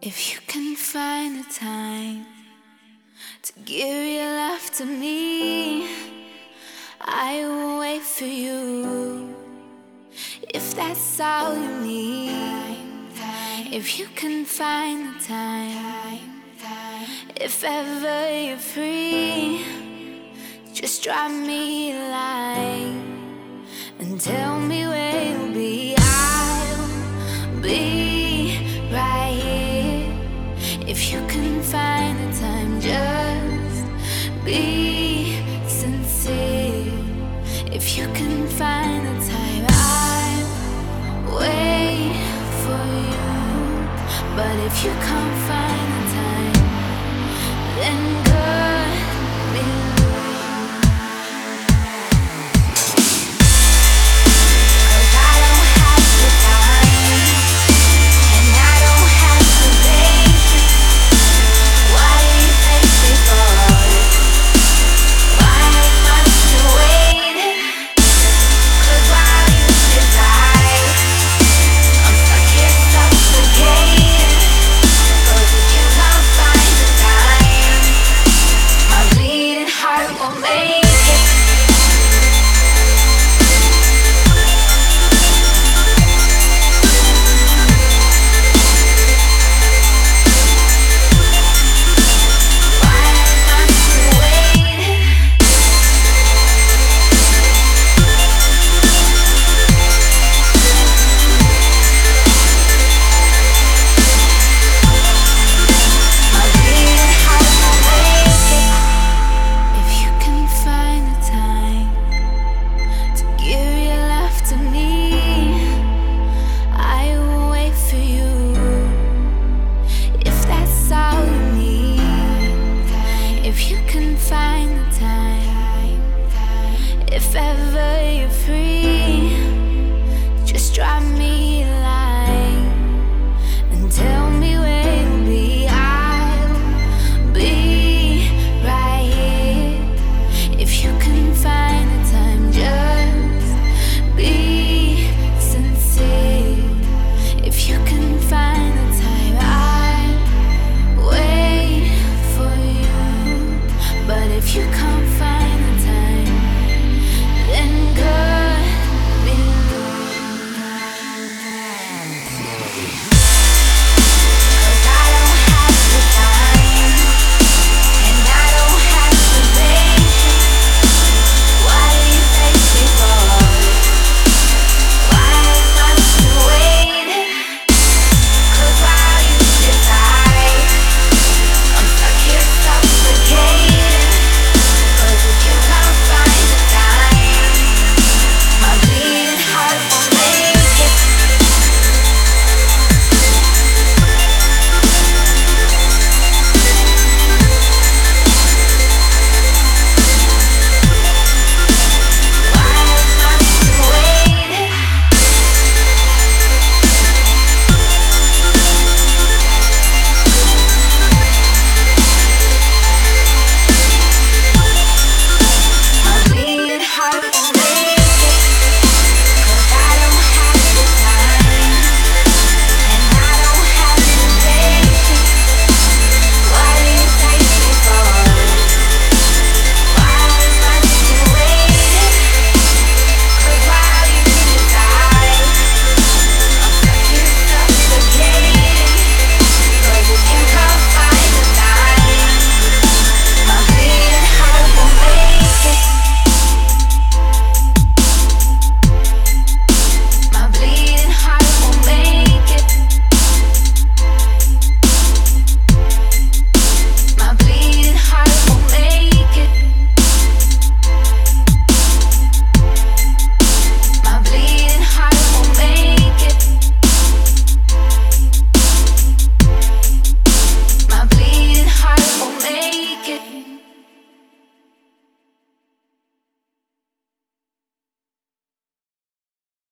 If you can find the time to give your love to me, I will wait for you. If that's all you need, if you can find the time, if ever you're free, just drop me a line and tell me where you'll be. I'll be right here. If you can find the time, just be sincere. If you can find the time, I'll wait for you. But if you can't find the time, then good will.